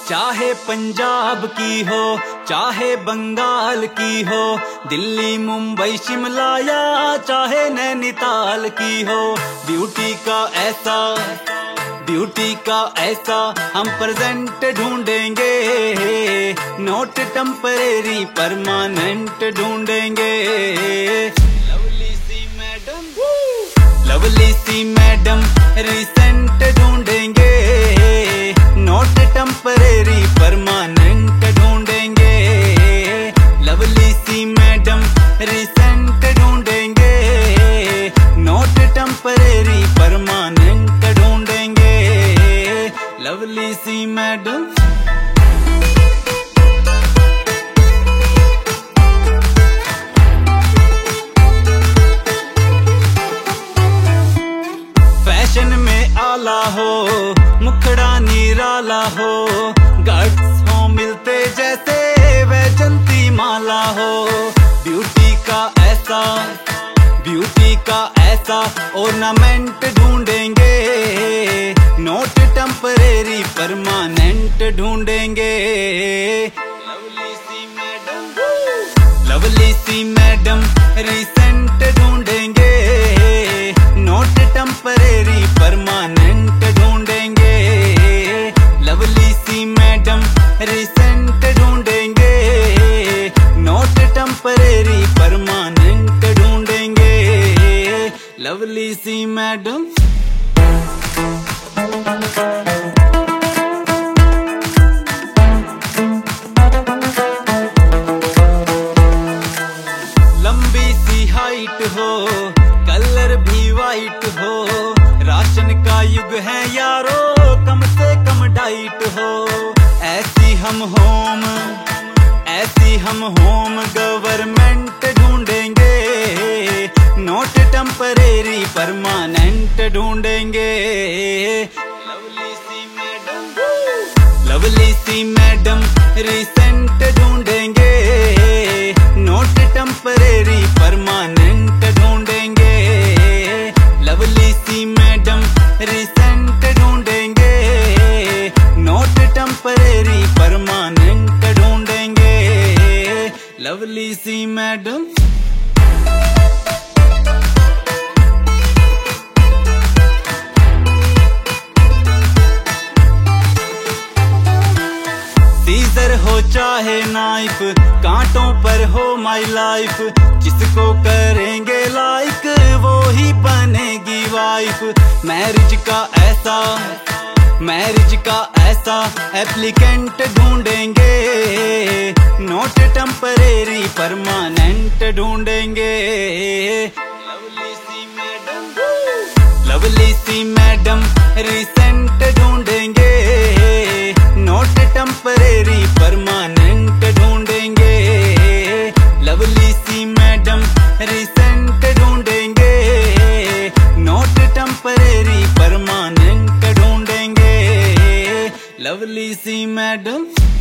चाहे पंजाब की हो चाहे बंगाल की हो, दिल्ली मुंबई शिमला या चाहे नैनीताल की हो, ब्यूटी का ऐसा हम प्रेजेंट ढूंढेंगे, नोट टेम्परेरी परमानेंट ढूंढेंगे। लवली सी मैडम रिसेंट ढूंढेंगे, नोट टेम्परेरी परमानेंट ढूंढेंगे। लवली सी मैडम रिसेंट ढूंढेंगे, नोट टेम्परेरी परमानेंट ढूंढेंगे। लवली सी मैडम फैशन में आला हो, मुखड़ा निराला हो, गट्स हो मिलते जैसे वैजंती माला हो, ब्यूटी का ऐसा ऑर्नामेंट ढूंढेंगे, नोट टेम्परेरी परमानेंट ढूंढेंगे। लवली सी मैडम रिसेंट ढूंढेंगे, नोट टेम्परेरी परमानेंट ढूंढेंगे। लवली सी मैडम रिसेंट ढूंढेंगे, नोट टेम्परेरी परमानेंट ढूंढेंगे। लवली सी मैडम लंबी सी हाइट हो, कलर भी वाइट हो, राशन का युग है यारो, कम से कम डाइट हो, ऐसी हम होम गवर्नमेंट ढूंढेंगे, नोट टेम्परेरी परमानेंट ढूंढेंगे। लवली सी मैडम रिसेंट ढूंढेंगे, नोट टेम्परेरी परमानेंट ढूंढेंगे। लवली सी मैडम रिसेंट ढूंढेंगे, नोट टेम्परेरी परमानेंट ढूंढेंगे। लवली सी मैडम सीजर हो चाहे नाइफ, कांटों पर हो माई लाइफ, जिसको करेंगे लाइक वो ही बनेगी वाइफ। मैरिज का ऐसा एप्लीकेंट ढूंढेंगे, नोट टेम्परेरी परमानेंट ढूंढेंगे। लवली सी मैडम रिसेंट ढूंढेंगे, नोट टेम्परेरी परमानेंट ढूंढेंगे। लवली सी मैडम रिसेंट ढूंढेंगे, नोट टेम्परेरी परमानेंट ढूंढेंगे। लवली सी मैडम